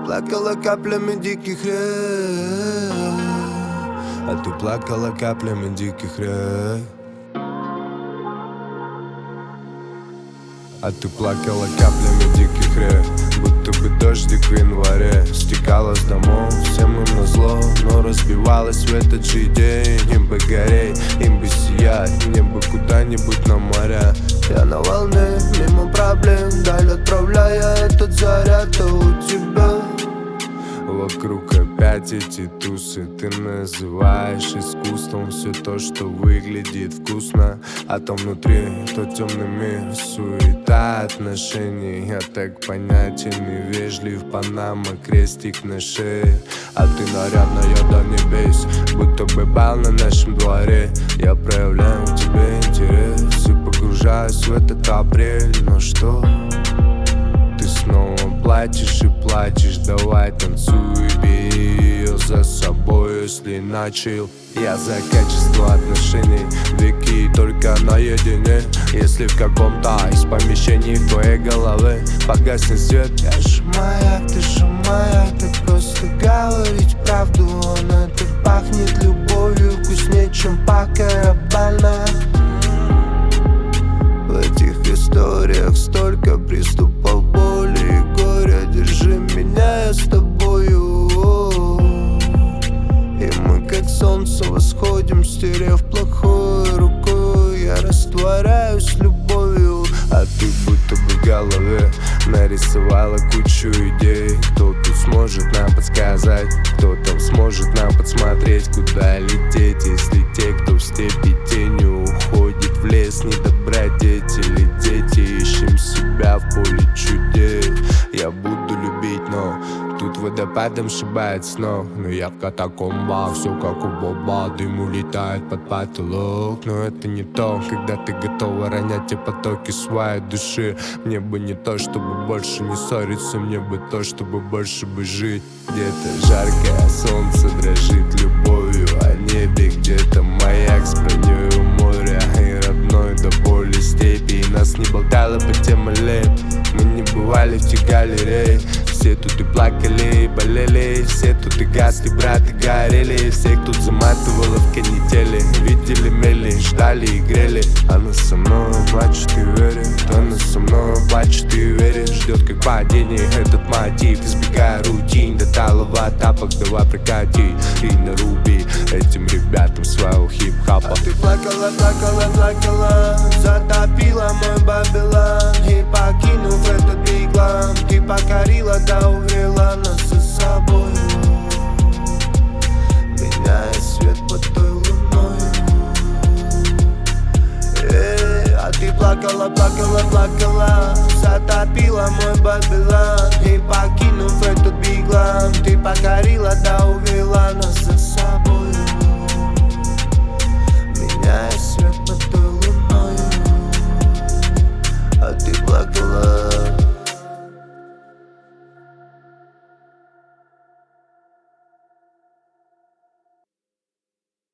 плакала каплями диких рек, а ты плакала каплями диких рек. А ты плакала каплями диких рек, будто бы дождик в январе. Стекала с домов всем им назло, но разбивалась в этот же день. Им бы гореть, им бы сиять, мне бы куда-нибудь на моря. Я на волне, мимо проблем, даль отправляя этот заряд. А у тебя вокруг опять эти тусы. Ты называешь искусством все то, что выглядит вкусно, а там внутри то темный мир, суета отношений. Я так понятен и вежлив, Панама, крестик на шее. А ты нарядная до небес, будто бы бал на нашем дворе. Я проявляю к тебе интерес и погружаюсь в этот апрель. Но что? Ты снова плачешь и плачешь, давай танцуй, бери ее за собой, если начал. Я за качество отношений, веки только наедине. Если в каком-то из помещений в твоей голове погаснет свет, я же маяк, так просто говорить правду. Он это пахнет любовью, вкуснее, чем по-карабально. В этих историях столько приступов боли и горя. Держи меня, я с тобою. И мы как солнце восходим, стерев плохое рукой. Я растворяюсь любовью, а ты будто бы в голове нарисовала кучу идей. Кто тут сможет нам подсказать, кто там сможет нам подсмотреть, куда лететь, если те, кто в степи тенью уходит в лес, недобродетели, дети, ищем себя в поле чудес. Я буду любить, но тут водопадом сшибает снов. Но я в катакомбах, все как у Боба. Дым улетает под потолок, но это не то, когда ты готова ронять те потоки своей души. Мне бы не то, чтобы больше не ссориться, мне бы то, чтобы больше бы жить. Где-то жаркое солнце дрожит любовью о небе, где-то маяк с броней у моря и родной до боли степи. И нас не болтало по тем аллеям, мы не бывали в тех галерей. Все тут и плакали, и болели, все тут и гасли, брат, и горели. Всех тут заматывало в канители, видели мели, ждали и грели. Она со мной плачет и верит, она со мной плачет и верит. Ждет как падение этот мотив, избегая рутин до талого тапок. Давай прокати и наруби этим ребятам своего хип-хапа. А ты плакала, затопила мой Бабилон. И покинув этот биглам, ты покорила, да увела нас за собой, меняя свет под той луной. А ты плакала, затопила мой Бабилон.